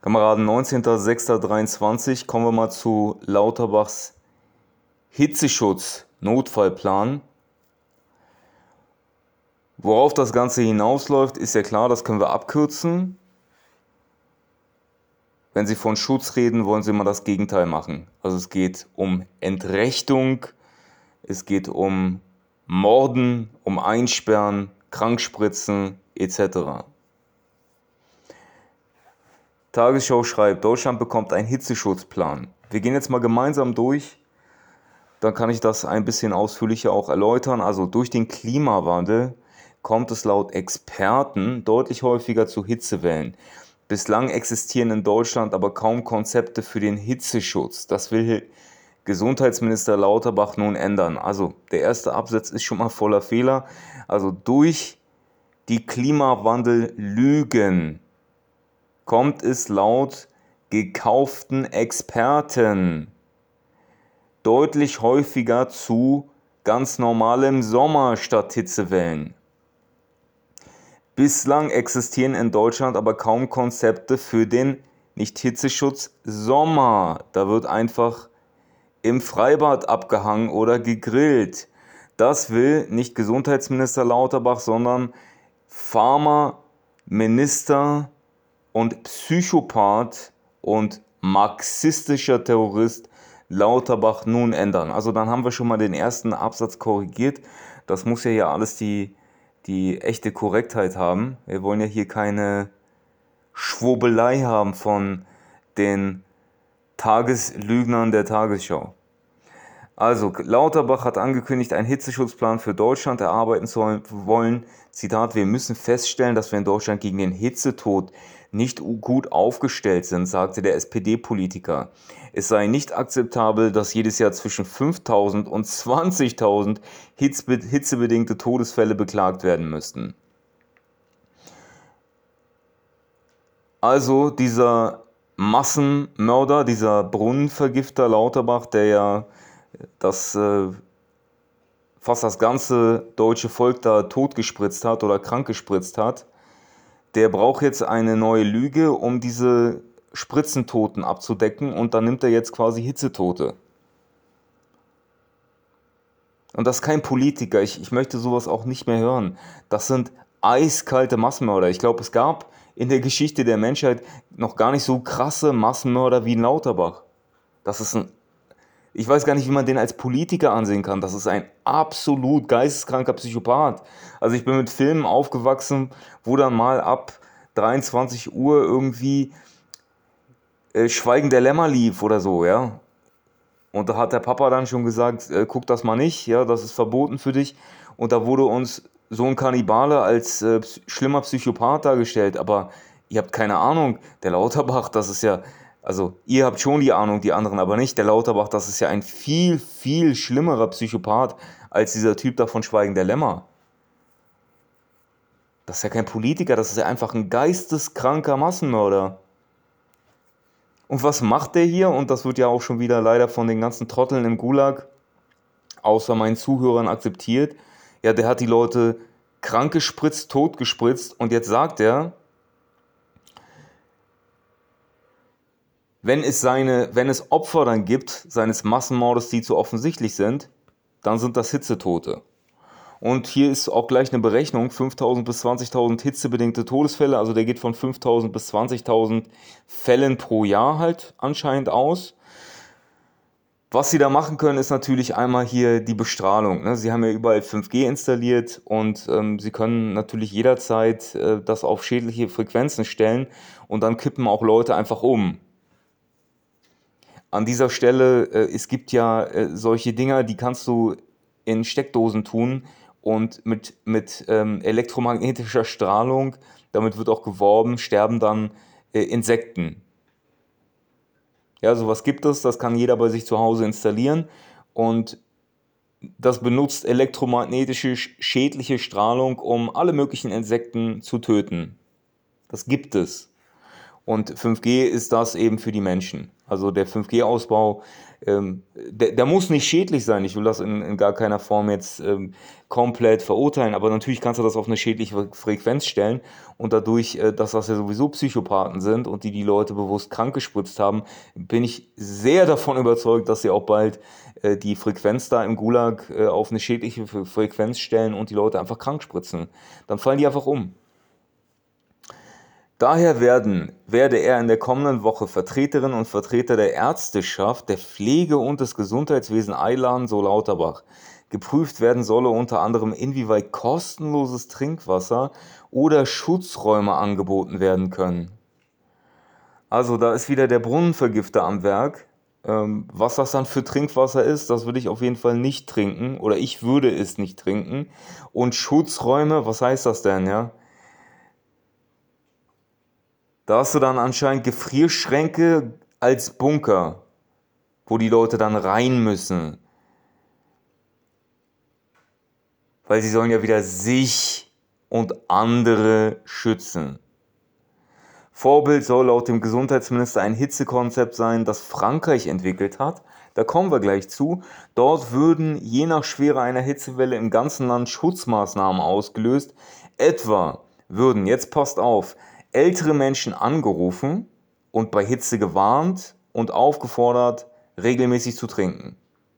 Kameraden, 19.06.23 kommen wir mal zu Lauterbachs Hitzeschutz-Notfallplan. Worauf das Ganze hinausläuft, ist ja klar, das können wir abkürzen. Wenn Sie von Schutz reden, wollen Sie immer das Gegenteil machen. Also es geht um Entrechtung, es geht um Morden, um Einsperren, Krankspritzen etc. Tagesschau schreibt, Deutschland bekommt einen Hitzeschutzplan. Wir gehen jetzt mal gemeinsam durch, dann kann ich das ein bisschen ausführlicher auch erläutern. Also durch den Klimawandel kommt es laut Experten deutlich häufiger zu Hitzewellen. Bislang existieren in Deutschland aber kaum Konzepte für den Hitzeschutz. Das will Gesundheitsminister Lauterbach nun ändern. Also der erste Absatz ist schon mal voller Fehler. Also durch die Klimawandel-Lügen kommt es laut gekauften Experten deutlich häufiger zu ganz normalem Sommer statt Hitzewellen. Bislang existieren in Deutschland aber kaum Konzepte für den Nicht-Hitzeschutz Sommer. Da wird einfach im Freibad abgehangen oder gegrillt. Das will nicht Gesundheitsminister Lauterbach, sondern Pharmaminister und Psychopath und marxistischer Terrorist Lauterbach nun ändern. Also dann haben wir schon mal den ersten Absatz korrigiert. Das muss ja hier alles die echte Korrektheit haben. Wir wollen ja hier keine Schwurbelei haben von den Tageslügnern der Tagesschau. Also, Lauterbach hat angekündigt, einen Hitzeschutzplan für Deutschland erarbeiten zu wollen. Zitat, wir müssen feststellen, dass wir in Deutschland gegen den Hitzetod nicht gut aufgestellt sind, sagte der SPD-Politiker. Es sei nicht akzeptabel, dass jedes Jahr zwischen 5.000 und 20.000 hitzebedingte Todesfälle beklagt werden müssten. Also dieser Massenmörder, dieser Brunnenvergifter Lauterbach, der ja fast das ganze deutsche Volk da totgespritzt hat oder krank gespritzt hat, der braucht jetzt eine neue Lüge, um diese Spritzentoten abzudecken, und dann nimmt er jetzt quasi Hitzetote. Und das ist kein Politiker, ich möchte sowas auch nicht mehr hören. Das sind eiskalte Massenmörder. Ich glaube, es gab in der Geschichte der Menschheit noch gar nicht so krasse Massenmörder wie ein Lauterbach. Ich weiß gar nicht, wie man den als Politiker ansehen kann. Das ist ein absolut geisteskranker Psychopath. Also ich bin mit Filmen aufgewachsen, wo dann mal ab 23 Uhr irgendwie Schweigen der Lämmer lief oder so, ja. Und da hat der Papa dann schon gesagt, guck das mal nicht, ja, das ist verboten für dich. Und da wurde uns so ein Kannibale als schlimmer Psychopath dargestellt. Aber ihr habt keine Ahnung, der Lauterbach, das ist ja, also ihr habt schon die Ahnung, die anderen aber nicht. Der Lauterbach, das ist ja ein viel, viel schlimmerer Psychopath als dieser Typ da von Schweigen der Lämmer. Das ist ja kein Politiker, das ist ja einfach ein geisteskranker Massenmörder. Und was macht der hier? Und das wird ja auch schon wieder leider von den ganzen Trotteln im Gulag, außer meinen Zuhörern, akzeptiert. Ja, der hat die Leute krank gespritzt, tot gespritzt, und jetzt sagt er, wenn es Opfer dann gibt, seines Massenmordes, die zu offensichtlich sind, dann sind das Hitzetote. Und hier ist auch gleich eine Berechnung, 5.000 bis 20.000 hitzebedingte Todesfälle, also der geht von 5.000 bis 20.000 Fällen pro Jahr halt anscheinend aus. Was Sie da machen können, ist natürlich einmal hier die Bestrahlung, ne? Sie haben ja überall 5G installiert, und Sie können natürlich jederzeit das auf schädliche Frequenzen stellen, und dann kippen auch Leute einfach um. An dieser Stelle, es gibt ja solche Dinger, die kannst du in Steckdosen tun, und mit elektromagnetischer Strahlung, damit wird auch geworben, sterben dann Insekten. Ja, sowas gibt es, das kann jeder bei sich zu Hause installieren, und das benutzt elektromagnetische schädliche Strahlung, um alle möglichen Insekten zu töten. Das gibt es. Und 5G ist das eben für die Menschen. Also der 5G-Ausbau, der muss nicht schädlich sein. Ich will das in gar keiner Form jetzt komplett verurteilen, aber natürlich kannst du das auf eine schädliche Frequenz stellen und dadurch, dass das ja sowieso Psychopathen sind und die Leute bewusst krank gespritzt haben, bin ich sehr davon überzeugt, dass sie auch bald die Frequenz da im Gulag auf eine schädliche Frequenz stellen und die Leute einfach krank spritzen. Dann fallen die einfach um. Daher werde er in der kommenden Woche Vertreterinnen und Vertreter der Ärzteschaft, der Pflege und des Gesundheitswesens einladen, so Lauterbach. Geprüft werden solle unter anderem, inwieweit kostenloses Trinkwasser oder Schutzräume angeboten werden können. Also da ist wieder der Brunnenvergifter am Werk. Was das dann für Trinkwasser ist, das würde ich auf jeden Fall nicht trinken oder ich würde es nicht trinken. Und Schutzräume, was heißt das denn, ja? Da hast du dann anscheinend Gefrierschränke als Bunker, wo die Leute dann rein müssen. Weil sie sollen ja wieder sich und andere schützen. Vorbild soll laut dem Gesundheitsminister ein Hitzekonzept sein, das Frankreich entwickelt hat. Da kommen wir gleich zu. Dort würden je nach Schwere einer Hitzewelle im ganzen Land Schutzmaßnahmen ausgelöst. Etwa würden, jetzt passt auf, ältere Menschen angerufen und bei Hitze gewarnt und aufgefordert, regelmäßig zu trinken.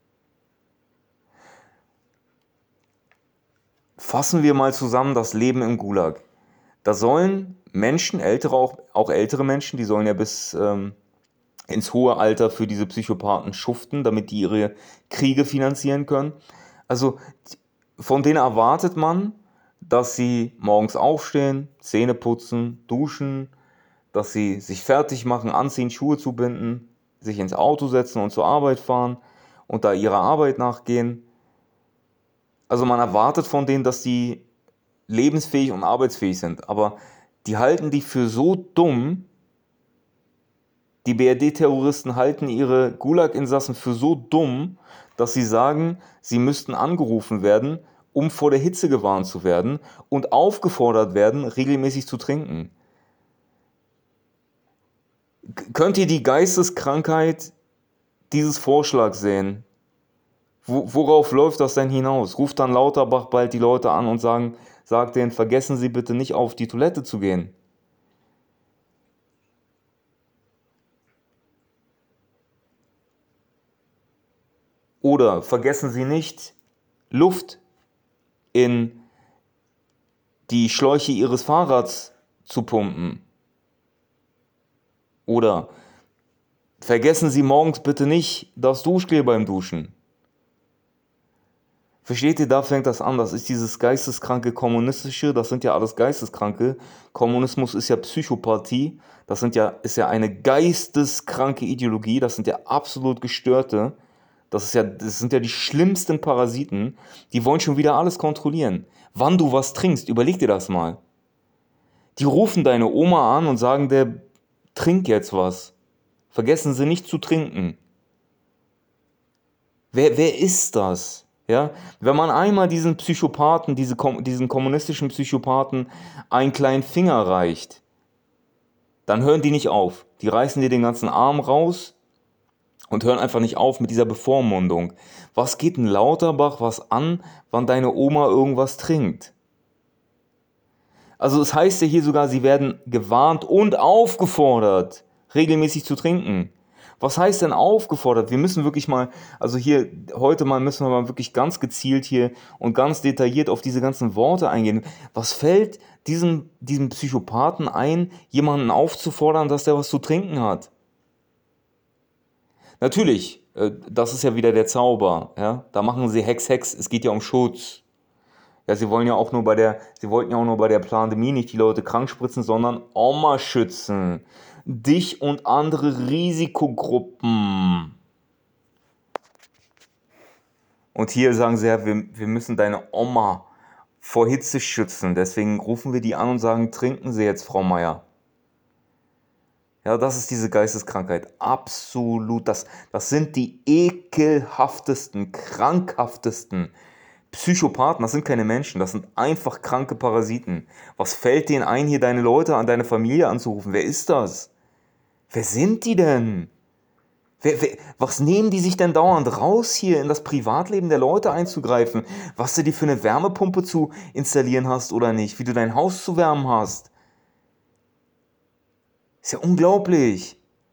Fassen wir mal zusammen das Leben im Gulag. Da sollen Menschen, auch ältere Menschen, die sollen ja bis ins hohe Alter für diese Psychopathen schuften, damit die ihre Kriege finanzieren können. Also von denen erwartet man, dass sie morgens aufstehen, Zähne putzen, duschen, dass sie sich fertig machen, anziehen, Schuhe zubinden, sich ins Auto setzen und zur Arbeit fahren und da ihrer Arbeit nachgehen. Also man erwartet von denen, dass die lebensfähig und arbeitsfähig sind, aber die halten die für so dumm, die BRD-Terroristen halten ihre Gulag-Insassen für so dumm, dass sie sagen, sie müssten angerufen werden, um vor der Hitze gewarnt zu werden und aufgefordert werden, regelmäßig zu trinken. Könnt ihr die Geisteskrankheit dieses Vorschlags sehen? Worauf läuft das denn hinaus? Ruft dann Lauterbach bald die Leute an und sagt denen, vergessen Sie bitte nicht auf die Toilette zu gehen. Oder vergessen Sie nicht, Luft in die Schläuche Ihres Fahrrads zu pumpen. Oder vergessen Sie morgens bitte nicht das Duschgel beim Duschen. Versteht ihr, da fängt das an. Das ist dieses geisteskranke Kommunistische, das sind ja alles Geisteskranke. Kommunismus ist ja Psychopathie, ist ja eine geisteskranke Ideologie, das sind ja absolut Gestörte. Das sind ja die schlimmsten Parasiten, die wollen schon wieder alles kontrollieren. Wann du was trinkst, überleg dir das mal. Die rufen deine Oma an und sagen der, trink jetzt was. Vergessen Sie nicht zu trinken. Wer ist das? Ja? Wenn man einmal diesen Psychopathen, diesen kommunistischen Psychopathen einen kleinen Finger reicht, dann hören die nicht auf. Die reißen dir den ganzen Arm raus und hören einfach nicht auf mit dieser Bevormundung. Was geht ein Lauterbach was an, wann deine Oma irgendwas trinkt? Also es heißt ja hier sogar, sie werden gewarnt und aufgefordert, regelmäßig zu trinken. Was heißt denn aufgefordert? Wir müssen wirklich mal, also hier, heute mal müssen wir mal wirklich ganz gezielt hier und ganz detailliert auf diese ganzen Worte eingehen. Was fällt diesem Psychopathen ein, jemanden aufzufordern, dass der was zu trinken hat? Natürlich, das ist ja wieder der Zauber, ja? Da machen sie Hex, es geht ja um Schutz. Ja, sie wollten ja auch nur bei der Pandemie nicht die Leute krank spritzen, sondern Oma schützen. Dich und andere Risikogruppen. Und hier sagen sie ja, wir müssen deine Oma vor Hitze schützen. Deswegen rufen wir die an und sagen, trinken Sie jetzt, Frau Meier. Ja, das ist diese Geisteskrankheit. Absolut. Das sind die ekelhaftesten, krankhaftesten Psychopathen. Das sind keine Menschen. Das sind einfach kranke Parasiten. Was fällt denen ein, hier deine Leute an deine Familie anzurufen? Wer ist das? Wer sind die denn? Was nehmen die sich denn dauernd raus, hier in das Privatleben der Leute einzugreifen? Was du dir für eine Wärmepumpe zu installieren hast oder nicht? Wie du dein Haus zu wärmen hast? Ist ja unglaublich.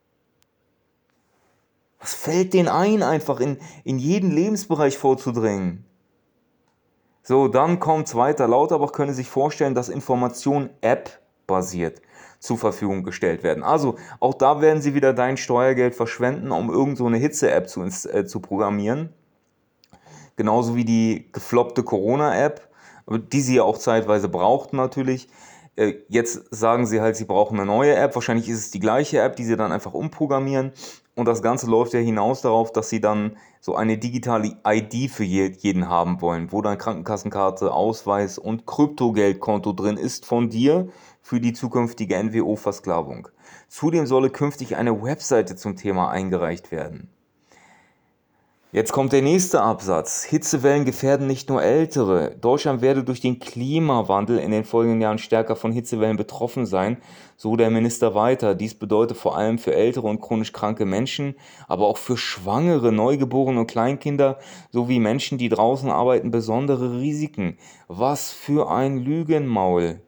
Was fällt denen ein, einfach in jeden Lebensbereich vorzudringen? So, dann kommt's weiter. Lauterbach könne sich vorstellen, dass Informationen App-basiert zur Verfügung gestellt werden. Also auch da werden sie wieder dein Steuergeld verschwenden, um irgend so eine Hitze-App zu programmieren. Genauso wie die gefloppte Corona-App, die sie ja auch zeitweise brauchten natürlich. Jetzt sagen sie halt, sie brauchen eine neue App. Wahrscheinlich ist es die gleiche App, die sie dann einfach umprogrammieren. Und das Ganze läuft ja hinaus darauf, dass sie dann so eine digitale ID für jeden haben wollen, wo dann Krankenkassenkarte, Ausweis und Kryptogeldkonto drin ist von dir für die zukünftige NWO-Versklavung. Zudem solle künftig eine Webseite zum Thema eingereicht werden. Jetzt kommt der nächste Absatz. Hitzewellen gefährden nicht nur Ältere. Deutschland werde durch den Klimawandel in den folgenden Jahren stärker von Hitzewellen betroffen sein, so der Minister weiter. Dies bedeutet vor allem für ältere und chronisch kranke Menschen, aber auch für Schwangere, Neugeborene und Kleinkinder sowie Menschen, die draußen arbeiten, besondere Risiken. Was für ein Lügenmaul.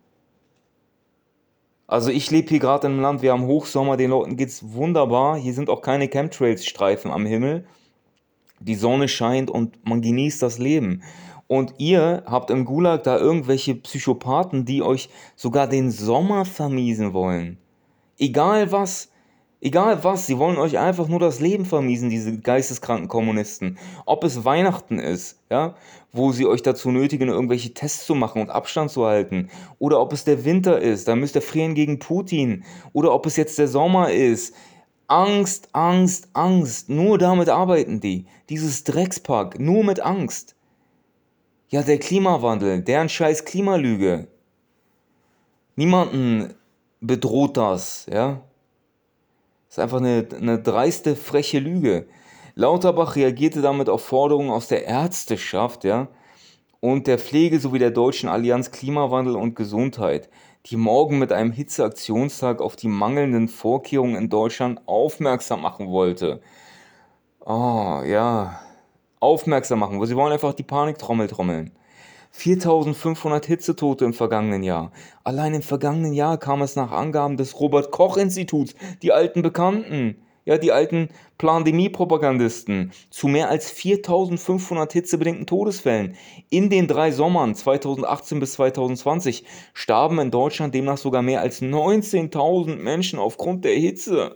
Also ich lebe hier gerade in einem Land, wir haben Hochsommer, den Leuten geht's wunderbar. Hier sind auch keine Chemtrails-Streifen am Himmel. Die Sonne scheint und man genießt das Leben. Und ihr habt im Gulag da irgendwelche Psychopathen, die euch sogar den Sommer vermiesen wollen. Egal was, sie wollen euch einfach nur das Leben vermiesen, diese geisteskranken Kommunisten. Ob es Weihnachten ist, ja, wo sie euch dazu nötigen, irgendwelche Tests zu machen und Abstand zu halten. Oder ob es der Winter ist, da müsst ihr frieren gegen Putin. Oder ob es jetzt der Sommer ist. Angst, Angst, Angst. Nur damit arbeiten die. Dieses Dreckspack, nur mit Angst. Ja, der Klimawandel, deren scheiß Klimalüge. Niemanden bedroht das, ja. Das ist einfach eine dreiste, freche Lüge. Lauterbach reagierte damit auf Forderungen aus der Ärzteschaft, ja, und der Pflege sowie der Deutschen Allianz Klimawandel und Gesundheit, die morgen mit einem Hitzeaktionstag auf die mangelnden Vorkehrungen in Deutschland aufmerksam machen wollte. Oh, ja, aufmerksam machen. Sie wollen einfach die Paniktrommel trommeln. 4.500 Hitzetote im vergangenen Jahr. Allein im vergangenen Jahr kam es nach Angaben des Robert-Koch-Instituts, die alten Bekannten, ja, die alten Plandemie-Propagandisten, zu mehr als 4.500 hitzebedingten Todesfällen. In den 3 Sommern 2018 bis 2020 starben in Deutschland demnach sogar mehr als 19.000 Menschen aufgrund der Hitze.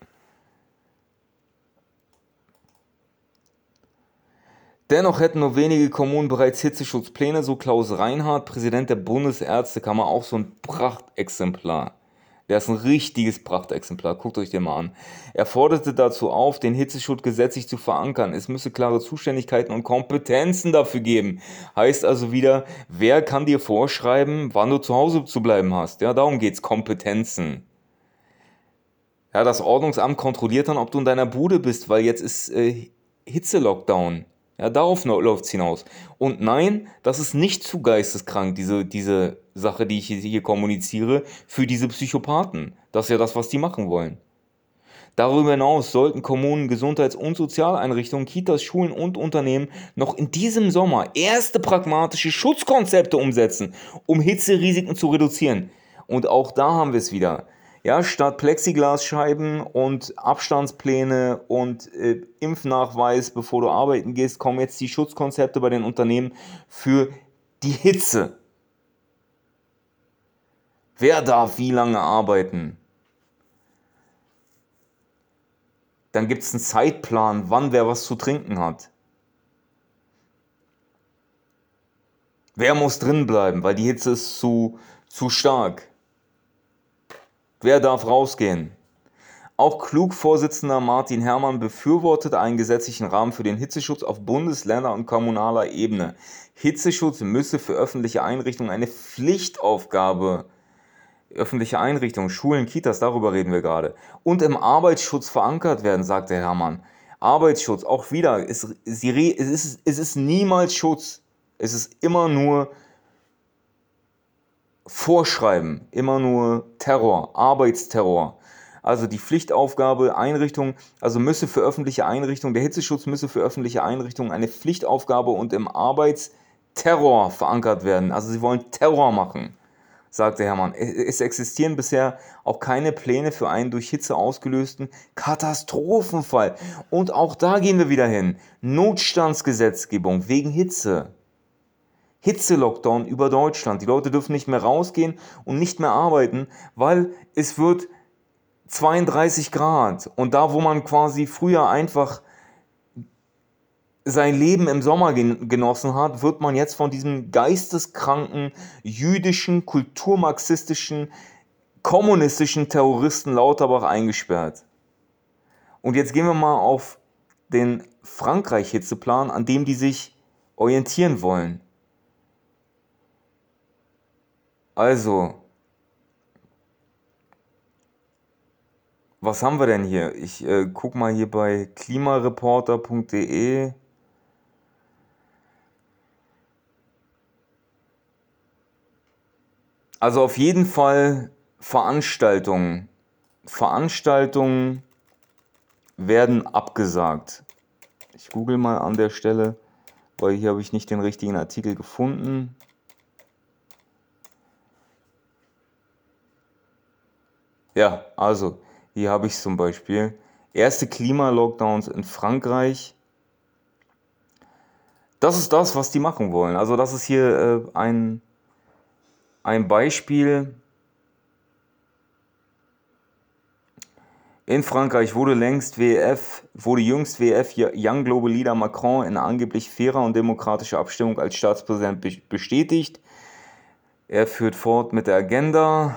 Dennoch hätten nur wenige Kommunen bereits Hitzeschutzpläne, so Klaus Reinhardt, Präsident der Bundesärztekammer, auch so ein Prachtexemplar. Der ist ein richtiges Prachtexemplar, guckt euch den mal an. Er forderte dazu auf, den Hitzeschutz gesetzlich zu verankern. Es müsse klare Zuständigkeiten und Kompetenzen dafür geben. Heißt also wieder, wer kann dir vorschreiben, wann du zu Hause zu bleiben hast? Ja, darum geht's, Kompetenzen. Ja, das Ordnungsamt kontrolliert dann, ob du in deiner Bude bist, weil jetzt ist Hitze-Lockdown. Ja, darauf läuft es hinaus. Und nein, das ist nicht zu geisteskrank, diese Sache, die ich hier kommuniziere, für diese Psychopathen. Das ist ja das, was die machen wollen. Darüber hinaus sollten Kommunen, Gesundheits- und Sozialeinrichtungen, Kitas, Schulen und Unternehmen noch in diesem Sommer erste pragmatische Schutzkonzepte umsetzen, um Hitzerisiken zu reduzieren. Und auch da haben wir es wieder. Ja, statt Plexiglasscheiben und Abstandspläne und Impfnachweis, bevor du arbeiten gehst, kommen jetzt die Schutzkonzepte bei den Unternehmen für die Hitze. Wer darf wie lange arbeiten? Dann gibt es einen Zeitplan, wann wer was zu trinken hat. Wer muss drin bleiben, weil die Hitze ist zu stark. Wer darf rausgehen? Auch Klug-Vorsitzender Martin Herrmann befürwortet einen gesetzlichen Rahmen für den Hitzeschutz auf Bundes-, Länder- und kommunaler Ebene. Hitzeschutz müsse für öffentliche Einrichtungen eine Pflichtaufgabe, öffentliche Einrichtungen, Schulen, Kitas, darüber reden wir gerade, und im Arbeitsschutz verankert werden, sagte Herrmann. Arbeitsschutz, auch wieder, es ist niemals Schutz. Es ist immer nur Vorschreiben, immer nur Terror, Arbeitsterror. Also die Pflichtaufgabe, Einrichtungen, also müsse für öffentliche Einrichtungen, der Hitzeschutz müsse für öffentliche Einrichtungen eine Pflichtaufgabe und im Arbeitsterror verankert werden. Also sie wollen Terror machen, sagte Herrmann. Es existieren bisher auch keine Pläne für einen durch Hitze ausgelösten Katastrophenfall. Und auch da gehen wir wieder hin. Notstandsgesetzgebung wegen Hitze. Hitze-Lockdown über Deutschland. Die Leute dürfen nicht mehr rausgehen und nicht mehr arbeiten, weil es wird 32 Grad. Und da, wo man quasi früher einfach sein Leben im Sommer genossen hat, wird man jetzt von diesem geisteskranken, jüdischen, kulturmarxistischen, kommunistischen Terroristen Lauterbach eingesperrt. Und jetzt gehen wir mal auf den Frankreich-Hitzeplan, an dem die sich orientieren wollen. Also, was haben wir denn hier? Ich gucke mal hier bei klimareporter.de. Also auf jeden Fall Veranstaltungen. Veranstaltungen werden abgesagt. Ich google mal an der Stelle, weil hier habe ich nicht den richtigen Artikel gefunden. Ja, also hier habe ich es zum Beispiel. Erste Klimalockdowns in Frankreich. Das ist das, was die machen wollen. Also das ist hier ein Beispiel. In Frankreich wurde jüngst WEF Young Global Leader Macron in angeblich fairer und demokratischer Abstimmung als Staatspräsident bestätigt. Er führt fort mit der Agenda.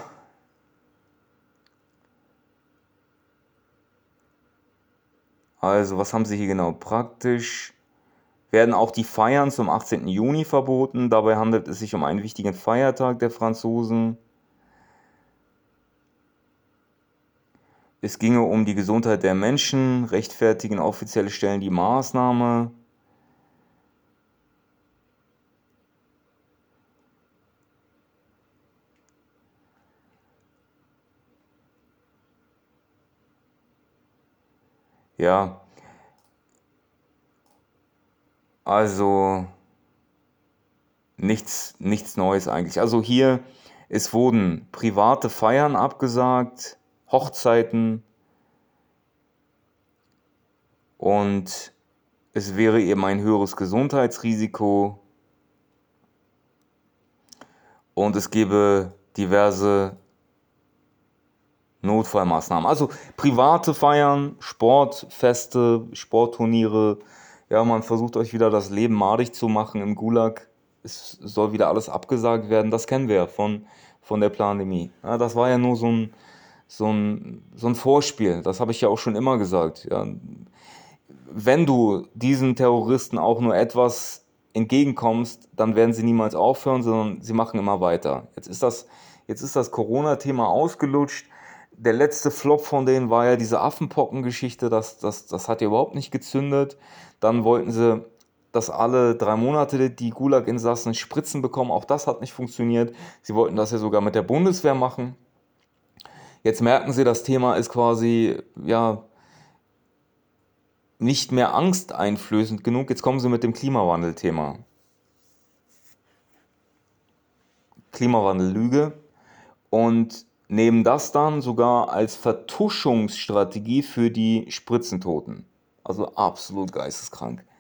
Also, was haben sie hier genau? Praktisch werden auch die Feiern zum 18. Juni verboten. Dabei handelt es sich um einen wichtigen Feiertag der Franzosen. Es ginge um die Gesundheit der Menschen, rechtfertigen offizielle Stellen die Maßnahme. Ja, also nichts Neues eigentlich. Also hier, es wurden private Feiern abgesagt, Hochzeiten, und es wäre eben ein höheres Gesundheitsrisiko und es gäbe diverse Notfallmaßnahmen. Also private Feiern, Sportfeste, Sportturniere. Ja, man versucht euch wieder das Leben madig zu machen im Gulag. Es soll wieder alles abgesagt werden. Das kennen wir ja von der Pandemie. Ja, das war ja nur so ein Vorspiel. Das habe ich ja auch schon immer gesagt. Ja, wenn du diesen Terroristen auch nur etwas entgegenkommst, dann werden sie niemals aufhören, sondern sie machen immer weiter. Jetzt ist das Corona-Thema ausgelutscht. Der letzte Flop von denen war ja diese Affenpocken-Geschichte, das hat ja überhaupt nicht gezündet. Dann wollten sie, dass alle 3 Monate die Gulag-Insassen Spritzen bekommen, auch das hat nicht funktioniert. Sie wollten das ja sogar mit der Bundeswehr machen. Jetzt merken sie, das Thema ist quasi, ja, nicht mehr angsteinflößend genug. Jetzt kommen sie mit dem Klimawandel-Thema. Klimawandel-Lüge. Und nehmen das dann sogar als Vertuschungsstrategie für die Spritzentoten. Also absolut geisteskrank.